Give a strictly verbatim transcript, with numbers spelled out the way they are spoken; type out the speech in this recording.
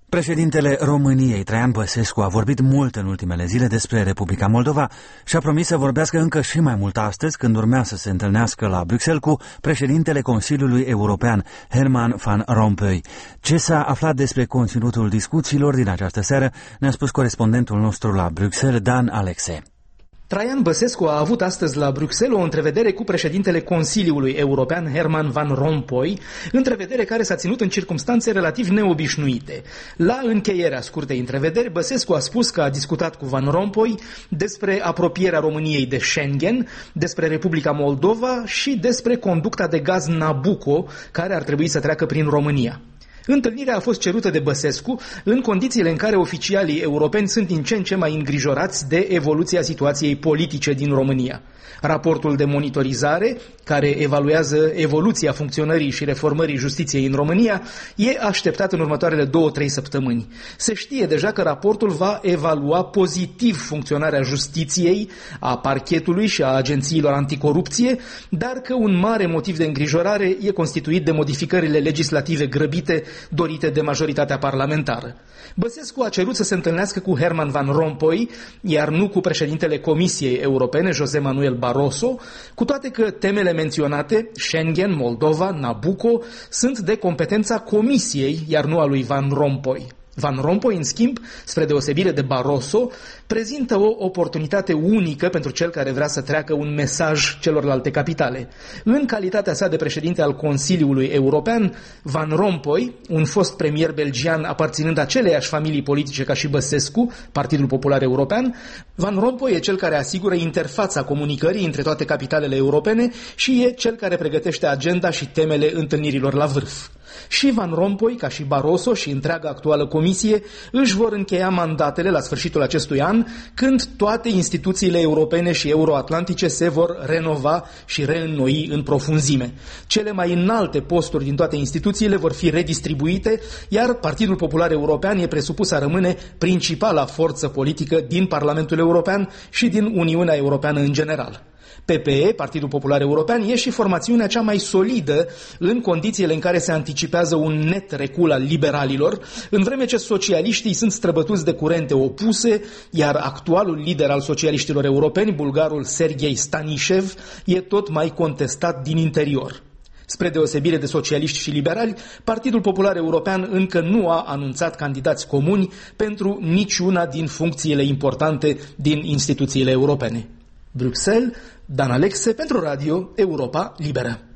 Președintele României, Traian Băsescu, a vorbit mult în ultimele zile despre Republica Moldova și a promis să vorbească încă și mai mult astăzi, când urmea să se întâlnească la Bruxelles cu președintele Consiliului European, Herman Van Rompuy. Ce s-a aflat despre conținutul discuțiilor din această seară ne-a spus corespondentul nostru la Bruxelles, Dan Alexe. Traian Băsescu a avut astăzi la Bruxelles o întrevedere cu președintele Consiliului European, Herman Van Rompuy, întrevedere care s-a ținut în circumstanțe relativ neobișnuite. La încheierea scurtei întrevederi, Băsescu a spus că a discutat cu Van Rompuy despre apropierea României de Schengen, despre Republica Moldova și despre conducta de gaz Nabucco, care ar trebui să treacă prin România. Întâlnirea a fost cerută de Băsescu în condițiile în care oficialii europeni sunt din ce în ce mai îngrijorați de evoluția situației politice din România. Raportul de monitorizare, care evaluează evoluția funcționării și reformării justiției în România, e așteptat în următoarele două-trei săptămâni. Se știe deja că raportul va evalua pozitiv funcționarea justiției, a parchetului și a agențiilor anticorupție, dar că un mare motiv de îngrijorare e constituit de modificările legislative grăbite dorite de majoritatea parlamentară. Băsescu a cerut să se întâlnească cu Herman Van Rompuy, iar nu cu președintele Comisiei Europene, José Manuel Barroso, cu toate că temele menționate, Schengen, Moldova, Nabucco, sunt de competența Comisiei, iar nu a lui Van Rompuy. Van Rompuy, în schimb, spre deosebire de Barroso, prezintă o oportunitate unică pentru cel care vrea să treacă un mesaj celorlalte capitale. În calitatea sa de președinte al Consiliului European, Van Rompuy, un fost premier belgian aparținând aceleiași familii politice ca și Băsescu, Partidul Popular European, Van Rompuy e cel care asigură interfața comunicării între toate capitalele europene și e cel care pregătește agenda și temele întâlnirilor la vârf. Și Van Rompuy, ca și Barroso și întreaga actuală comisie, își vor încheia mandatele la sfârșitul acestui an, când toate instituțiile europene și euroatlantice se vor renova și reînnoi în profunzime. Cele mai înalte posturi din toate instituțiile vor fi redistribuite, iar Partidul Popular European e presupus a rămâne principala forță politică din Parlamentul European și din Uniunea Europeană în general. P P E, Partidul Popular European, e și formațiunea cea mai solidă în condițiile în care se anticipează un net recul al liberalilor, în vreme ce socialiștii sunt străbătuți de curente opuse, iar actualul lider al socialiștilor europeni, bulgarul Serghei Stanishev, e tot mai contestat din interior. Spre deosebire de socialiști și liberali, Partidul Popular European încă nu a anunțat candidați comuni pentru niciuna din funcțiile importante din instituțiile europene. Bruxelles, Dan Alexe pentru Radio Europa Liberă.